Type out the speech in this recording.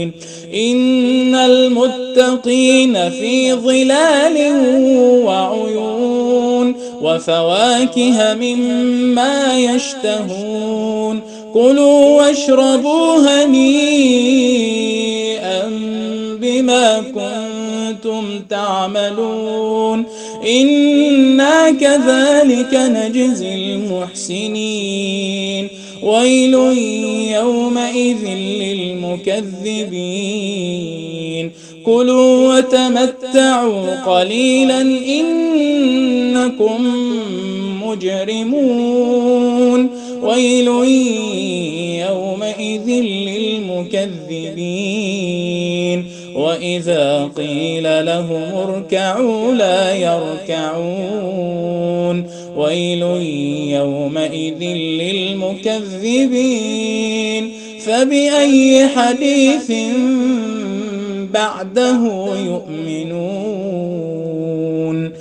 إن المتقين في ظلال وعيون وفواكه مما يشتهون كلوا واشربوا هنيئا بما كنتم تعملون إنا كذلك نجزي المحسنين ويل يومئذ للمكذبين كلوا وتمتعوا قليلا إنكم مجرمون ويل يومئذ للمكذبين وإذا قيل لهم اركعوا لا يركعون ويل يومئذ للمكذبين فبأي حديث بعده يؤمنون.